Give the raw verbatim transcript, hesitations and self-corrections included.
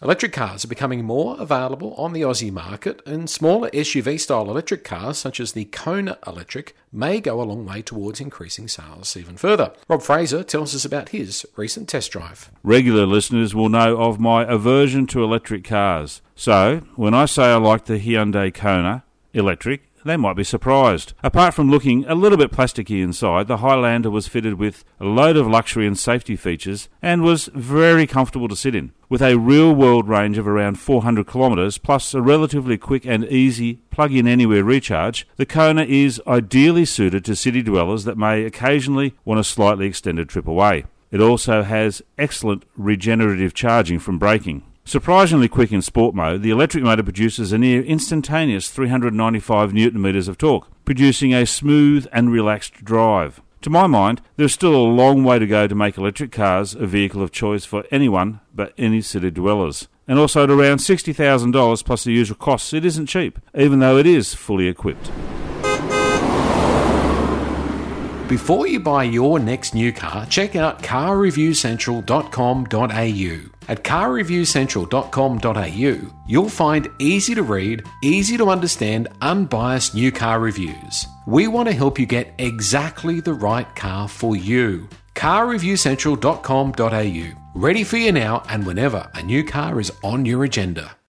Electric cars are becoming more available on the Aussie market, and smaller S U V-style electric cars, such as the Kona Electric, may go a long way towards increasing sales even further. Rob Fraser tells us about his recent test drive. Regular listeners will know of my aversion to electric cars. So, when I say I like the Hyundai Kona Electric, they might be surprised. Apart from looking a little bit plasticky inside, the Highlander was fitted with a load of luxury and safety features and was very comfortable to sit in. With a real-world range of around four hundred kilometres, plus a relatively quick and easy plug-in-anywhere recharge, the Kona is ideally suited to city dwellers that may occasionally want a slightly extended trip away. It also has excellent regenerative charging from braking. Surprisingly quick in sport mode, the electric motor produces a near instantaneous three hundred ninety-five newton metres of torque, producing a smooth and relaxed drive. To my mind, there is still a long way to go to make electric cars a vehicle of choice for anyone but any city dwellers. And also at around sixty thousand dollars plus the usual costs, it isn't cheap, even though it is fully equipped. Before you buy your next new car, check out car review central dot com dot a u. At car review central dot com dot a u, you'll find easy to read, easy to understand, unbiased new car reviews. We want to help you get exactly the right car for you. car review central dot com dot a u. Ready for you now and whenever a new car is on your agenda.